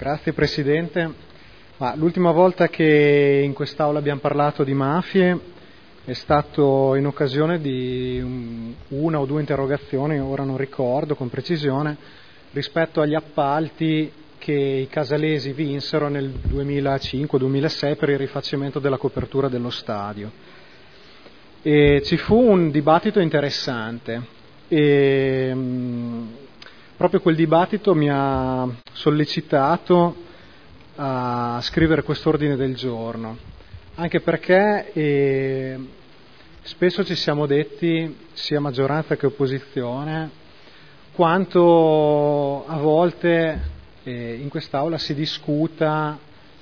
Grazie Presidente. L'ultima volta che in quest'Aula abbiamo parlato di mafie è stato in occasione di una o due interrogazioni, ora non ricordo con precisione, rispetto agli appalti che i casalesi vinsero nel 2005-2006 per il rifacimento della copertura dello stadio. E ci fu un dibattito interessante e proprio quel dibattito mi ha sollecitato a scrivere quest'ordine del giorno, anche perché spesso ci siamo detti, sia maggioranza che opposizione, quanto a volte in quest'Aula si discuta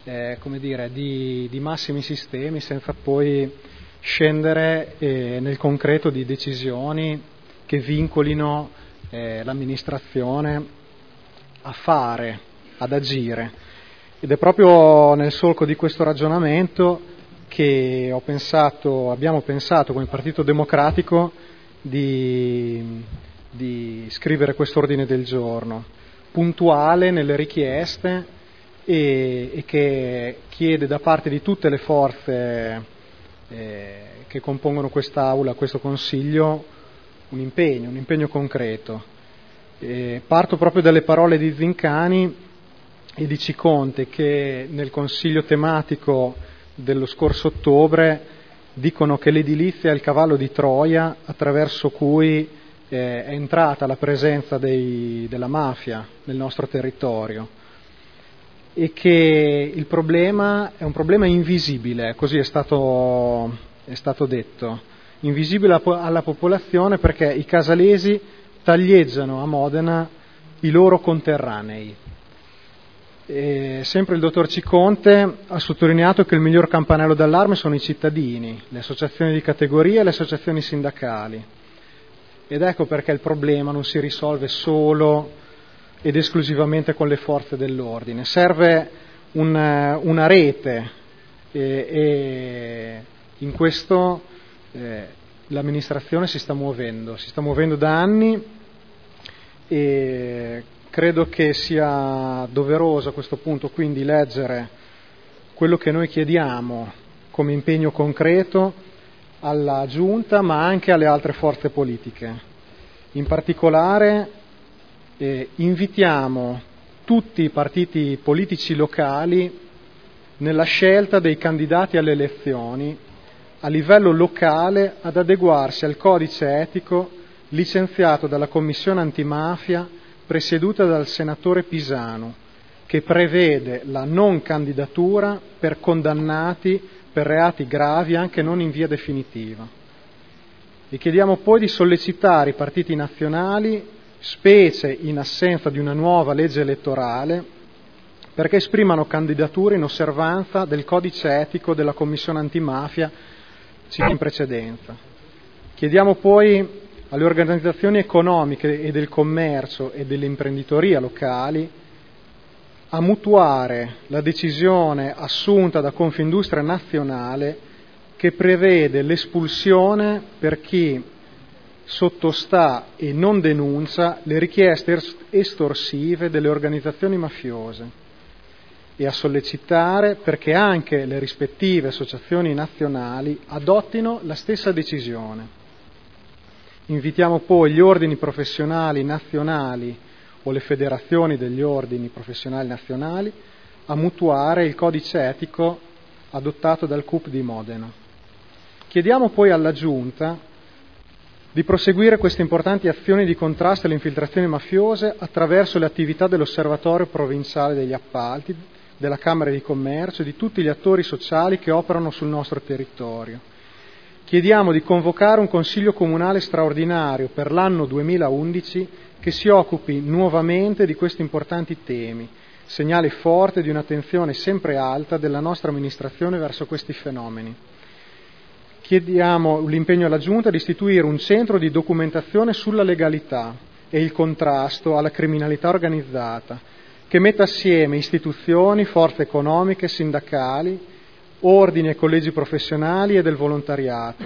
di massimi sistemi senza poi scendere nel concreto di decisioni che vincolino l'amministrazione a fare, ad agire. Ed è proprio nel solco di questo ragionamento che abbiamo pensato come Partito Democratico di scrivere quest'ordine del giorno, puntuale nelle richieste e che chiede da parte di tutte le forze che compongono quest'Aula, questo Consiglio, un impegno concreto. Parto proprio dalle parole di Zincani e di Ciconte, che nel Consiglio tematico dello scorso ottobre dicono che l'edilizia è il cavallo di Troia attraverso cui è entrata la presenza della mafia nel nostro territorio e che il problema è un problema invisibile, così è stato detto, invisibile alla popolazione, perché i casalesi taglieggiano a Modena i loro conterranei. Sempre il dottor Ciconte ha sottolineato che il miglior campanello d'allarme sono i cittadini, le associazioni di categoria e le associazioni sindacali. Ed ecco perché il problema non si risolve solo ed esclusivamente con le forze dell'ordine. Serve una rete e in questo l'amministrazione si sta muovendo da anni e credo che sia doveroso a questo punto quindi leggere quello che noi chiediamo come impegno concreto alla Giunta ma anche alle altre forze politiche. In particolare invitiamo tutti i partiti politici locali nella scelta dei candidati alle elezioni a livello locale ad adeguarsi al codice etico licenziato dalla Commissione antimafia presieduta dal senatore Pisanu, che prevede la non candidatura per condannati per reati gravi anche non in via definitiva. E chiediamo poi di sollecitare i partiti nazionali, specie in assenza di una nuova legge elettorale, perché esprimano candidature in osservanza del codice etico della Commissione antimafia citato in precedenza. Chiediamo poi alle organizzazioni economiche e del commercio e dell'imprenditoria locali a mutuare la decisione assunta da Confindustria Nazionale che prevede l'espulsione per chi sottostà e non denuncia le richieste estorsive delle organizzazioni mafiose e a sollecitare perché anche le rispettive associazioni nazionali adottino la stessa decisione. Invitiamo poi gli ordini professionali nazionali o le federazioni degli ordini professionali nazionali a mutuare il codice etico adottato dal CUP di Modena. Chiediamo poi alla Giunta di proseguire queste importanti azioni di contrasto alle infiltrazioni mafiose attraverso le attività dell'Osservatorio Provinciale degli Appalti, della Camera di Commercio e di tutti gli attori sociali che operano sul nostro territorio. Chiediamo di convocare un Consiglio Comunale straordinario per l'anno 2011 che si occupi nuovamente di questi importanti temi, segnale forte di un'attenzione sempre alta della nostra amministrazione verso questi fenomeni. Chiediamo l'impegno alla Giunta di istituire un centro di documentazione sulla legalità e il contrasto alla criminalità organizzata, che metta assieme istituzioni, forze economiche, sindacali, ordini e collegi professionali e del volontariato,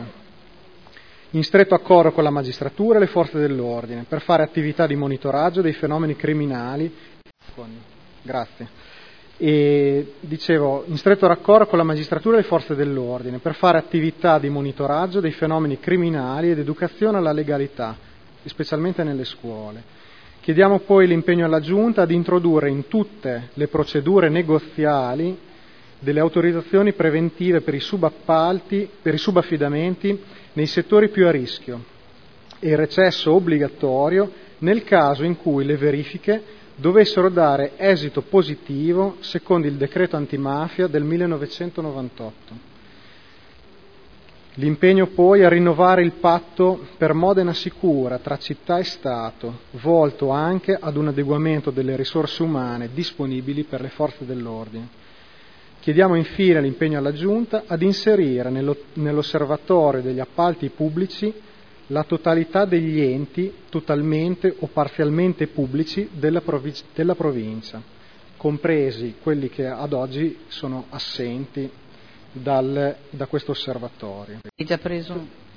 in stretto accordo con la magistratura e le forze dell'ordine, per fare attività di monitoraggio dei fenomeni criminali. Grazie. e, dicevo, in stretto raccordo con la magistratura e le forze dell'ordine per fare attività di monitoraggio dei fenomeni criminali ed educazione alla legalità, specialmente nelle scuole. Chiediamo poi l'impegno alla Giunta ad introdurre in tutte le procedure negoziali delle autorizzazioni preventive per i subappalti, per i subaffidamenti nei settori più a rischio e il recesso obbligatorio nel caso in cui le verifiche dovessero dare esito positivo secondo il decreto antimafia del 1998. L'impegno poi a rinnovare il patto per Modena sicura tra città e Stato, volto anche ad un adeguamento delle risorse umane disponibili per le forze dell'ordine. Chiediamo infine l'impegno alla Giunta ad inserire nell'osservatorio degli appalti pubblici la totalità degli enti totalmente o parzialmente pubblici della provincia, compresi quelli che ad oggi sono assenti da questo osservatorio. Hai già preso?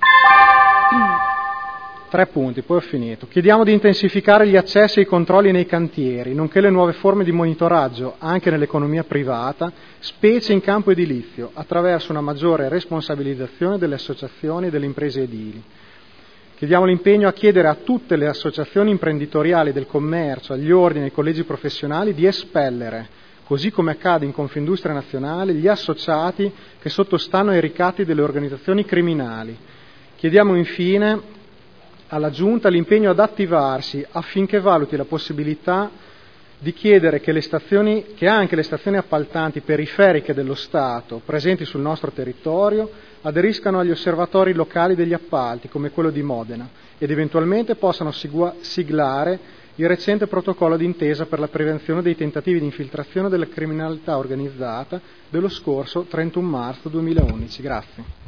3 punti, poi ho finito. Chiediamo di intensificare gli accessi e i controlli nei cantieri, nonché le nuove forme di monitoraggio anche nell'economia privata, specie in campo edilizio, attraverso una maggiore responsabilizzazione delle associazioni e delle imprese edili. Chiediamo l'impegno a chiedere a tutte le associazioni imprenditoriali del commercio, agli ordini e ai collegi professionali di espellere, così come accade in Confindustria Nazionale, gli associati che sottostanno ai ricatti delle organizzazioni criminali. Chiediamo infine alla Giunta l'impegno ad attivarsi affinché valuti la possibilità di chiedere che anche le stazioni appaltanti periferiche dello Stato presenti sul nostro territorio aderiscano agli osservatori locali degli appalti, come quello di Modena, ed eventualmente possano siglare il recente protocollo d'intesa per la prevenzione dei tentativi di infiltrazione della criminalità organizzata dello scorso 31 marzo 2011. Grazie.